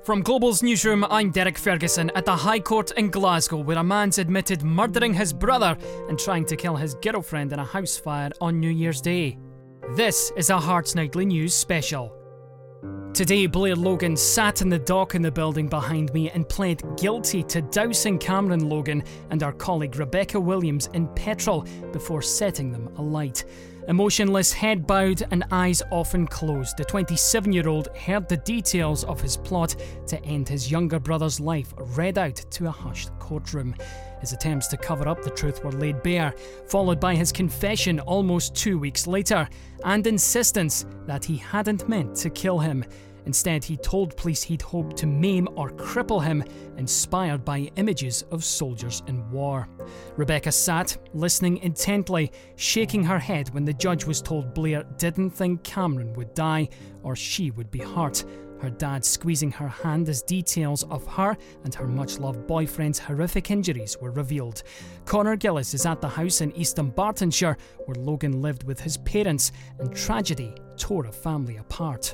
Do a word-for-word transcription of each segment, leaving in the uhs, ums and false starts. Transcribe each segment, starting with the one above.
From Global's newsroom, I'm Derek Ferguson at the High Court in Glasgow, where a man's admitted murdering his brother and trying to kill his girlfriend in a house fire on New Year's Day. This is a Hearts Nightly News special. Today, Blair Logan sat in the dock in the building behind me and pled guilty to dousing Cameron Logan and our colleague Rebecca Williams in petrol before setting them alight. Emotionless, head bowed and eyes often closed, the twenty-seven-year-old heard the details of his plot to end his younger brother's life read out to a hushed courtroom. His attempts to cover up the truth were laid bare, followed by his confession almost two weeks later, and insistence that he hadn't meant to kill him. Instead, he told police he'd hoped to maim or cripple him, inspired by images of soldiers in war. Rebecca sat, listening intently, shaking her head when the judge was told Blair didn't think Cameron would die or she would be hurt. Her dad squeezing her hand as details of her and her much-loved boyfriend's horrific injuries were revealed. Connor Gillis is at the house in East Dunbartonshire where Logan lived with his parents, and tragedy tore a family apart.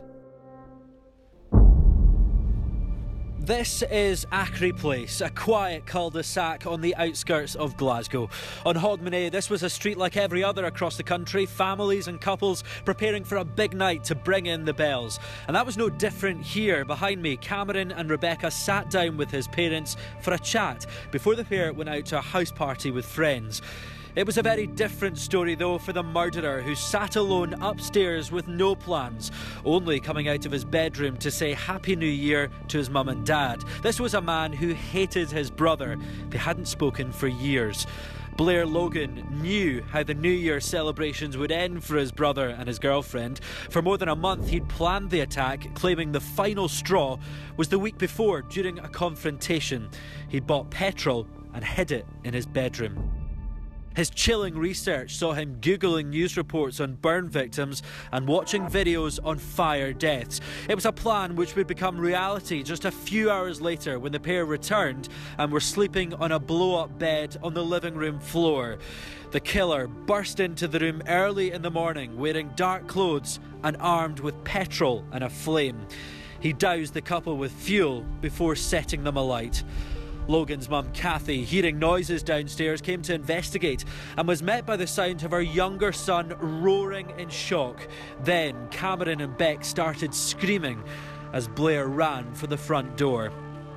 This is Ackery Place, a quiet cul-de-sac on the outskirts of Glasgow. On Hogmanay, this was a street like every other across the country, families and couples preparing for a big night to bring in the bells. And that was no different here. Behind me, Cameron and Rebecca sat down with his parents for a chat before the pair went out to a house party with friends. It was a very different story though for the murderer, who sat alone upstairs with no plans, only coming out of his bedroom to say Happy New Year to his mum and dad. This was a man who hated his brother. They hadn't spoken for years. Blair Logan knew how the New Year celebrations would end for his brother and his girlfriend. For more than a month he'd planned the attack, claiming the final straw was the week before during a confrontation. He'd bought petrol and hid it in his bedroom. His chilling research saw him Googling news reports on burn victims and watching videos on fire deaths. It was a plan which would become reality just a few hours later when the pair returned and were sleeping on a blow-up bed on the living room floor. The killer burst into the room early in the morning wearing dark clothes and armed with petrol and a flame. He doused the couple with fuel before setting them alight. Logan's mum, Kathy, hearing noises downstairs, came to investigate and was met by the sound of her younger son roaring in shock. Then Cameron and Beck started screaming as Blair ran for the front door.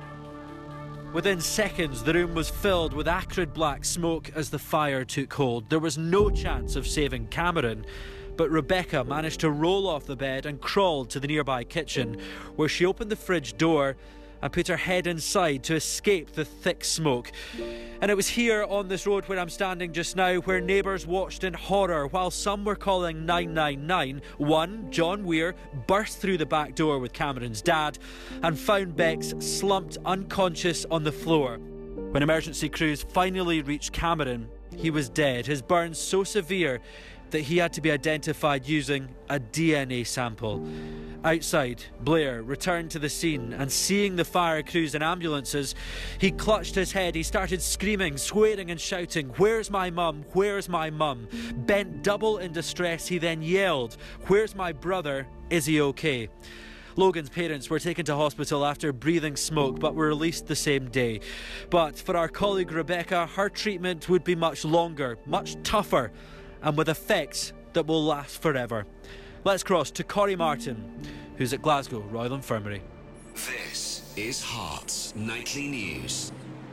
Within seconds, the room was filled with acrid black smoke as the fire took hold. There was no chance of saving Cameron, but Rebecca managed to roll off the bed and crawled to the nearby kitchen, where she opened the fridge door and put her head inside to escape the thick smoke. And it was here on this road where I'm standing just now where neighbours watched in horror while some were calling nine nine nine. One, John Weir, burst through the back door with Cameron's dad and found Bex slumped unconscious on the floor. When emergency crews finally reached Cameron, he was dead, his burns so severe that he had to be identified using a D N A sample. Outside, Blair returned to the scene and seeing the fire crews and ambulances, he clutched his head, he started screaming, swearing and shouting, "Where's my mum? Where's my mum?" Bent double in distress, he then yelled, "Where's my brother? Is he okay?" Logan's parents were taken to hospital after breathing smoke but were released the same day. But for our colleague Rebecca, her treatment would be much longer, much tougher, and with effects that will last forever. Let's cross to Corey Martin, who's at Glasgow Royal Infirmary. This is Hearts Nightly News.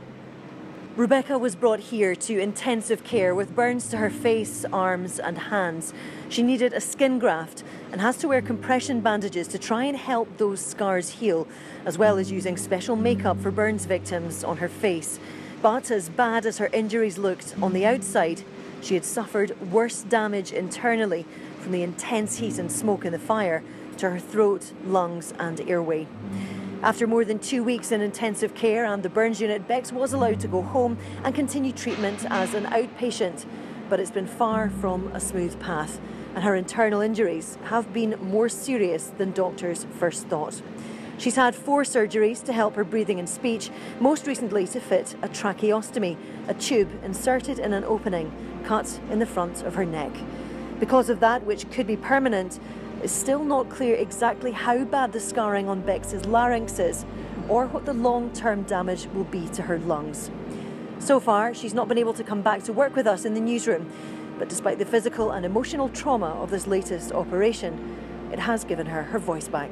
Rebecca was brought here to intensive care with burns to her face, arms and hands. She needed a skin graft and has to wear compression bandages to try and help those scars heal, as well as using special makeup for burns victims on her face. But as bad as her injuries looked on the outside, she had suffered worse damage internally from the intense heat and smoke in the fire to her throat, lungs and airway. After more than two weeks in intensive care and the burns unit, Bex was allowed to go home and continue treatment as an outpatient. But it's been far from a smooth path, and her internal injuries have been more serious than doctors first thought. She's had four surgeries to help her breathing and speech, most recently to fit a tracheostomy, a tube inserted in an opening cut in the front of her neck. Because of that, which could be permanent, it's still not clear exactly how bad the scarring on Bex's larynx is or what the long-term damage will be to her lungs. So far, she's not been able to come back to work with us in the newsroom, but despite the physical and emotional trauma of this latest operation, it has given her her voice back.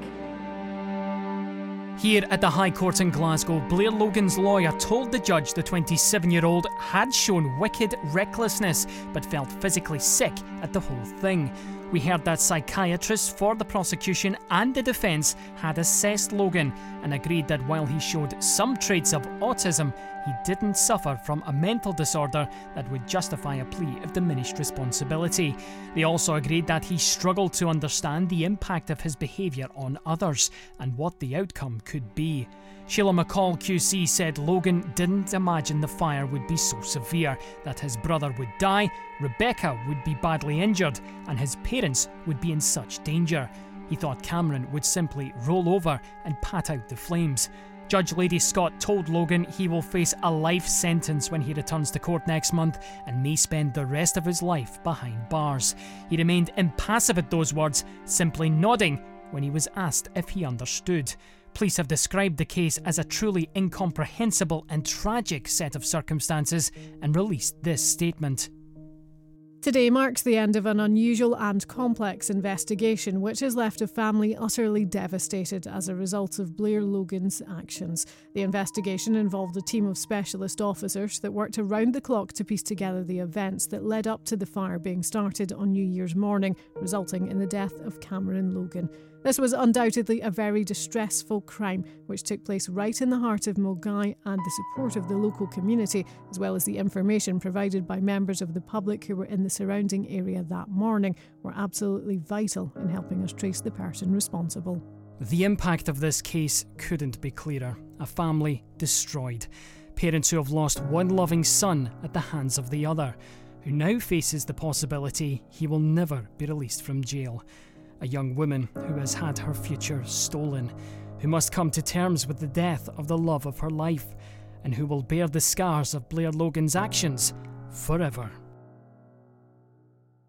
Here at the High Court in Glasgow, Blair Logan's lawyer told the judge the twenty-seven-year-old had shown wicked recklessness but felt physically sick at the whole thing. We heard that psychiatrists for the prosecution and the defence had assessed Logan and agreed that while he showed some traits of autism, he didn't suffer from a mental disorder that would justify a plea of diminished responsibility. They also agreed that he struggled to understand the impact of his behaviour on others and what the outcome could be. Sheila McCall Q C said Logan didn't imagine the fire would be so severe, that his brother would die, Rebecca would be badly injured, and his parents would be in such danger. He thought Cameron would simply roll over and pat out the flames. Judge Lady Scott told Logan he will face a life sentence when he returns to court next month and may spend the rest of his life behind bars. He remained impassive at those words, simply nodding when he was asked if he understood. Police have described the case as a truly incomprehensible and tragic set of circumstances and released this statement. Today marks the end of an unusual and complex investigation which has left a family utterly devastated as a result of Blair Logan's actions. The investigation involved a team of specialist officers that worked around the clock to piece together the events that led up to the fire being started on New Year's morning, resulting in the death of Cameron Logan. This was undoubtedly a very distressful crime which took place right in the heart of Milngavie, and the support of the local community, as well as the information provided by members of the public who were in the surrounding area that morning, were absolutely vital in helping us trace the person responsible. The impact of this case couldn't be clearer. A family destroyed. Parents who have lost one loving son at the hands of the other, who now faces the possibility he will never be released from jail. A young woman who has had her future stolen, who must come to terms with the death of the love of her life, and who will bear the scars of Blair Logan's actions forever.